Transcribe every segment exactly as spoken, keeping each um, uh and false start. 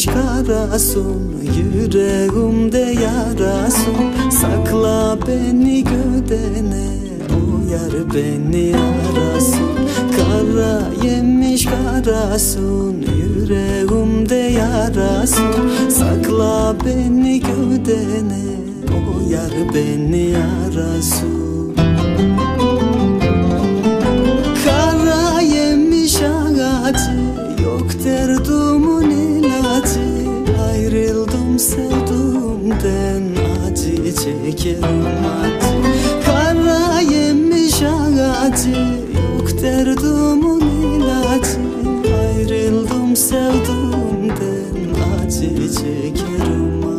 yemiş karasun, yüreğimde yarasın. Sakla beni gödene, o yar beni arasın. Kara yemiş karasun, yüreğimde yarasın. Sakla beni gödene, o yar beni arasın. Kara yemiş ağacı, yok derdumun ilacı. Ayrıldım sevduğumden, acı çekerim acı. Kara yemiş ağacı, yok derdumun ilacı. Ayrıldım sevduğumden, acı çekerim acı.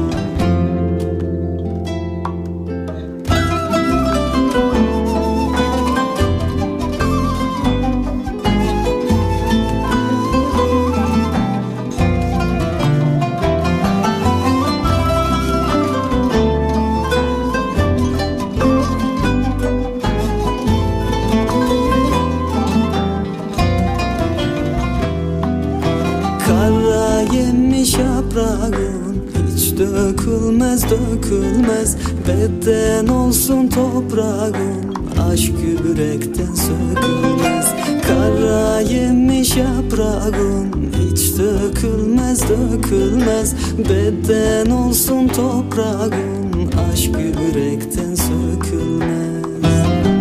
Kara yemiş yaprağın, hiç dökülmez dökülmez. Beden olsun toprağın, aşk yürekten sökülmez. Kara yemiş yaprağın, hiç dökülmez dökülmez. Beden olsun toprağın, aşk yürekten sökülmez.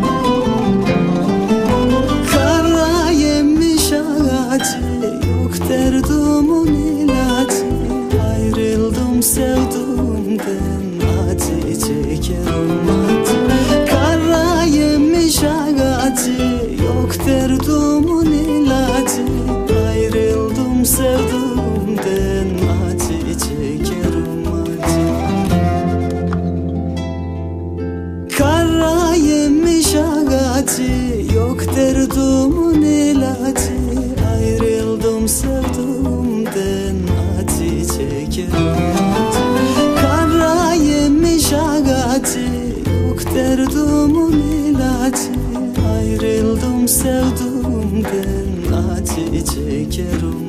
Kara yemiş ağacı, yok derdumun ilacı. Ayrıldım sevduğumden, acı çekerim acı. Kara yemiş ağacı, yok derdumun ilacı. Ayrıldım sevduğumden, acı çekerim acı. Kara yemiş ağacı, yok derdumun ilacı. Ayrıldım sevduğumden, acı çekerim acı. Kara yemiş ağacı, yok derdumun ilacı. Ayrıldım sevduğumden, acı çekerim.